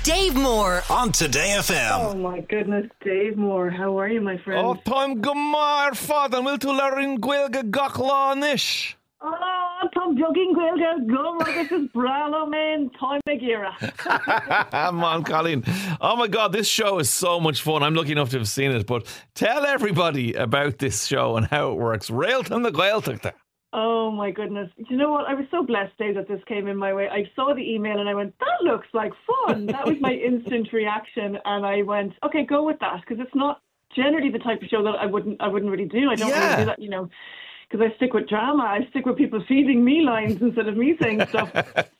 Dave Moore on Today FM. Oh my goodness, Dave Moore, how are you, my friend? Oh, Tom Gumar Fadan, will to learn Gwilga Gochlanish. Oh, Tom Jogging Gwilga, go, this is Bralo, man, time Magira. Come on, Colleen. Oh my God, this show is so much fun. I'm lucky enough to have seen it, but tell everybody about this show and how it works. Railton the Gaeltachta. Oh my goodness. Do you know what? I was so blessed, Dave, that this came in my way. I saw the email and I went, that looks like fun. That was my instant reaction. And I went, okay, go with that. Because it's not generally the type of show that I wouldn't really do. I don't really do that, you know, because I stick with drama. I stick with people feeding me lines instead of me saying stuff.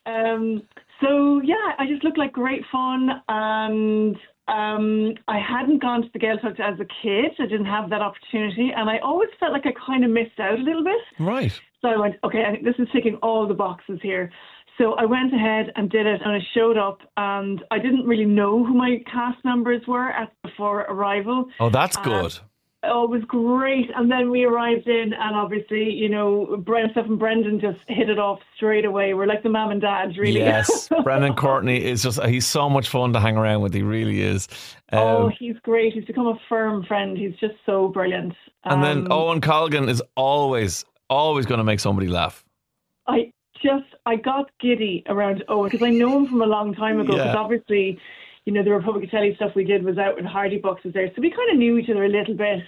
So yeah, I just looked like great fun. And I hadn't gone to the Gaeltacht as a kid. I didn't have that opportunity. And I always felt like I kind of missed out a little bit. Right. So I went, okay, I think this is ticking all the boxes here. So I went ahead and did it, and I showed up, and I didn't really know who my cast members were before arrival. Oh, that's good. Oh, it was great. And then we arrived in, and obviously, you know, myself and Brendan just hit it off straight away. We're like the mum and dad, really. Yes, Brendan Courtney is he's so much fun to hang around with. He really is. He's great. He's become a firm friend. He's just so brilliant. And then Owen Colgan is always going to make somebody laugh. I got giddy around Owen because I know him from a long time ago. Because obviously, you know, the Republic of Telly stuff we did was out when Hardy Bucks was there. So we kind of knew each other a little bit.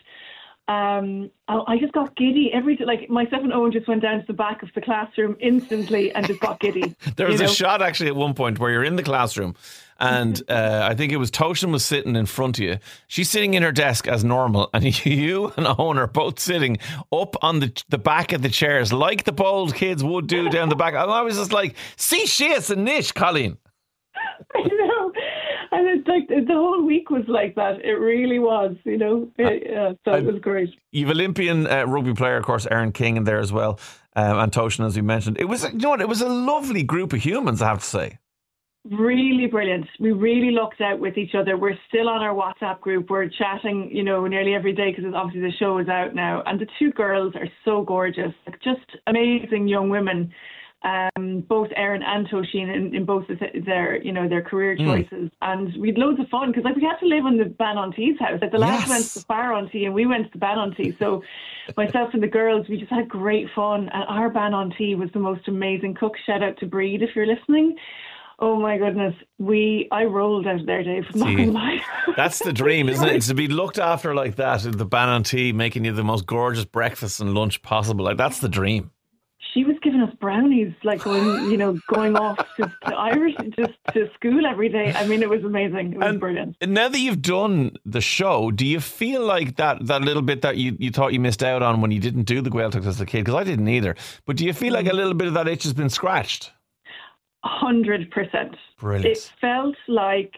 I just got giddy like myself and Owen just went down to the back of the classroom instantly and just got giddy. There was a shot actually at one point where you're in the classroom and I think it was Toshin was sitting in front of you. She's sitting in her desk as normal and you and Owen are both sitting up on the back of the chairs like the bold kids would do down the back. And I was just like, see she's a niche, Colleen. I know. And it's like the whole week was like that. It really was, you know. So it was great. You've Olympian rugby player, of course, Aaron King in there as well, and Toshin, as we mentioned. It was, you know what? It was a lovely group of humans, I have to say. Really brilliant. We really lucked out with each other. We're still on our WhatsApp group. We're chatting, you know, nearly every day because obviously the show is out now. And the two girls are so gorgeous, like just amazing young women. Both Erin and Toshin in both of their, you know, their career choices, and we had loads of fun because like we had to live in the Banontee's house. Like the lads went to the Baronte and we went to the Banonte. So myself and the girls, we just had great fun. And our Banonte was the most amazing cook. Shout out to Breed if you're listening. Oh my goodness, I rolled out there, Dave. I'm not gonna lie. That's the dream, isn't it? It's to be looked after like that, the Banonte making you the most gorgeous breakfast and lunch possible. Like that's the dream. She was giving us brownies, like going off to Irish, just to school every day. I mean, it was amazing. It was brilliant. Now that you've done the show, do you feel like that little bit that you thought you missed out on when you didn't do the Gaeltacht as a kid? Because I didn't either. But do you feel like a little bit of that itch has been scratched? 100%. Brilliant. It felt like,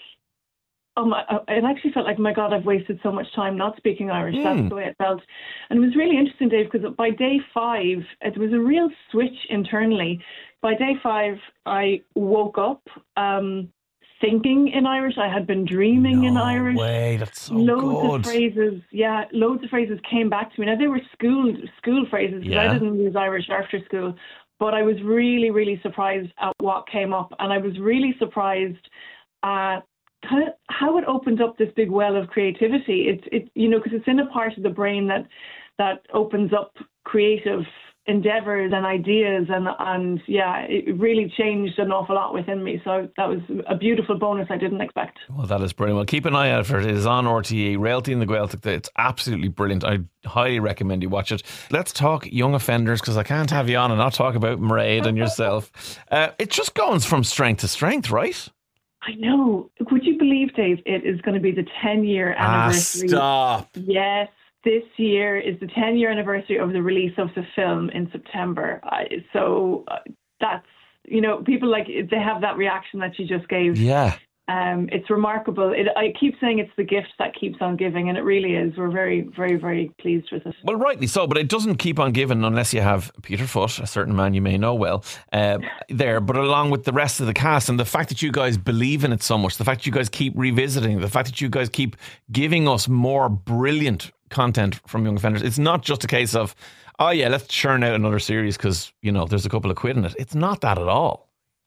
it actually felt like, my God, I've wasted so much time not speaking Irish. That's the way it felt. And it was really interesting, Dave, because by day 5, it was a real switch internally. By day 5, I woke up thinking in Irish. I had been dreaming in Irish. Way, that's so loads of phrases came back to me. Now, they were school phrases because I didn't use Irish after school. But I was really, really surprised at what came up. And I was really surprised at kind of how it opened up this big well of creativity. It you know, because it's in a part of the brain that opens up creative endeavors and ideas, and it really changed an awful lot within me. So that was a beautiful bonus I didn't expect. Well, that is brilliant. Well, keep an eye out for it. It is on RTE, Railty in the Gaeltacht. It's absolutely brilliant. I highly recommend you watch it. Let's talk young offenders, because I can't have you on and not talk about Mairead and yourself. It just goes from strength to strength, right? I know. Would you believe, Dave, it is going to be the 10-year anniversary? Stop. Yes. This year is the 10-year anniversary of the release of the film in September. So that's, you know, people like, they have that reaction that you just gave. Yeah. It's remarkable. I keep saying it's the gift that keeps on giving, and it really is. We're very, very, very pleased with it. Well, rightly so, but it doesn't keep on giving unless you have Peter Foot, a certain man you may know well, there, but along with the rest of the cast. And the fact that you guys believe in it so much, the fact that you guys keep revisiting, the fact that you guys keep giving us more brilliant content from young offenders. It's not just a case of, oh yeah, let's churn out another series because, you know, there's a couple of quid in it. It's not that at all.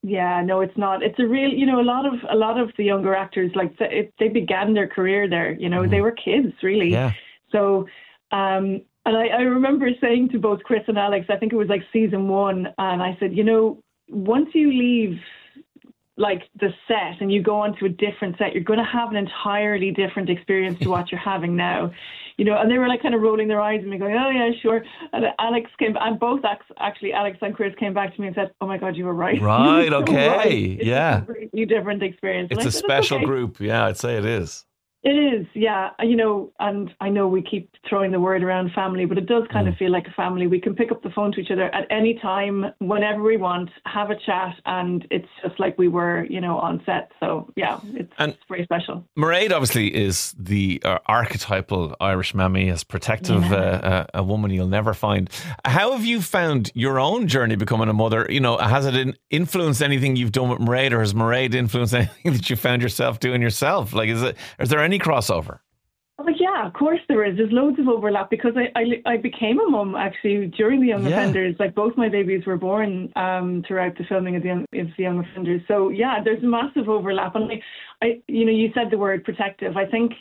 Yeah, no, it's not. It's a real, a lot of the younger actors, like they began their career there. They were kids, really. Yeah. So, and I remember saying to both Chris and Alex, I think it was like season 1, and I said, once you leave like the set and you go on to a different set, you're going to have an entirely different experience to what you're having now. And they were like kind of rolling their eyes at me going, oh yeah, sure. And Alex came, and both actually, Alex and Chris came back to me and said, oh my God, you were right. Right, okay. Right. It's yeah. a completely different experience. It's a special group. Yeah, I'd say it is. It is, yeah. And I know we keep throwing the word around family, but it does kind of feel like a family. We can pick up the phone to each other at any time, whenever we want, have a chat, and it's just like we were, on set. So, yeah, it's very special. Mairead obviously is the archetypal Irish mammy, as protective a woman you'll never find. How have you found your own journey becoming a mother? Has it influenced anything you've done with Mairead, or has Mairead influenced anything that you found yourself doing yourself? Like, is there any crossover? Oh, yeah, of course there is. There's loads of overlap because I became a mum actually during the Young Offenders. Like both my babies were born throughout the filming of the Young Offenders. So yeah, there's massive overlap. And you said the word protective. I think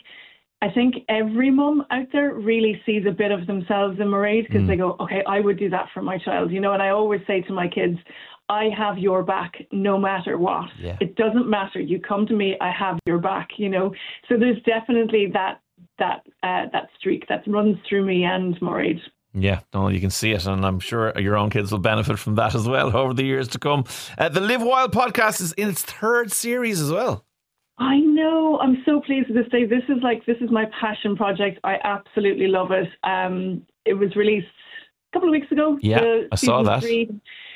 every mum out there really sees a bit of themselves in Mairead because they go, okay, I would do that for my child. And I always say to my kids, I have your back no matter what. Yeah. It doesn't matter. You come to me, I have your back, So there's definitely that streak that runs through me and Mairead. Yeah, no, you can see it, and I'm sure your own kids will benefit from that as well over the years to come. The Live Wild podcast is in its 3rd series as well. I know. I'm so pleased with this day. This is my passion project. I absolutely love it. It was released a couple of weeks ago. Yeah, I saw that. 3.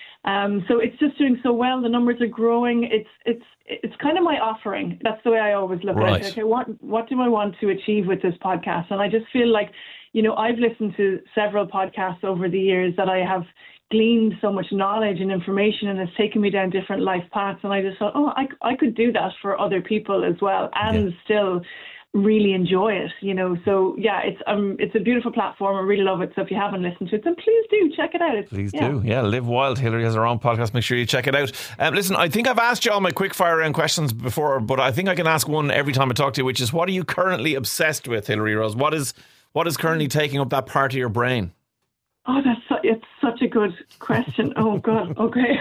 So it's just doing so well. The numbers are growing. It's kind of my offering. That's the way I always look at it. Okay, what do I want to achieve with this podcast? And I just feel like, I've listened to several podcasts over the years that I have gleaned so much knowledge and information, and it's taken me down different life paths. And I just thought, I could do that for other people as well, and still really enjoy it, So yeah, it's a beautiful platform. I really love it. So if you haven't listened to it, then please do check it out. Please do. Yeah, Live Wild. Hilary has her own podcast. Make sure you check it out. Listen, I think I've asked you all my quick fire round questions before, but I think I can ask one every time I talk to you, which is, what are you currently obsessed with, Hilary Rose? What is currently taking up that part of your brain? Oh, it's such a good question. Oh God. Okay.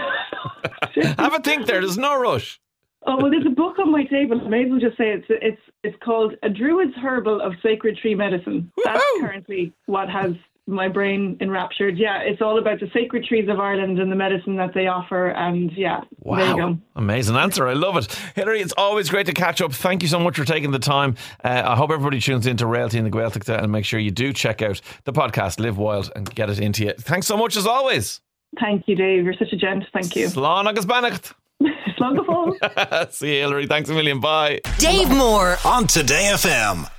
Have a think there. There's no rush. Oh, well, there's a book on my table. I may as well just say it's called A Druid's Herbal of Sacred Tree Medicine. Woo-hoo! That's currently what has my brain enraptured. Yeah, it's all about the sacred trees of Ireland and the medicine that they offer. And yeah, wow. There you go. Amazing answer. I love it. Hilary, it's always great to catch up. Thank you so much for taking the time. I hope everybody tunes into Reality and the Gaeltachta, and make sure you do check out the podcast Live Wild and get it into you. Thanks so much as always. Thank you, Dave. You're such a gent. Thank you. Slán agus beannacht. Slán go fóill. See you, Hilary. Thanks a million. Bye. Dave Moore on Today FM.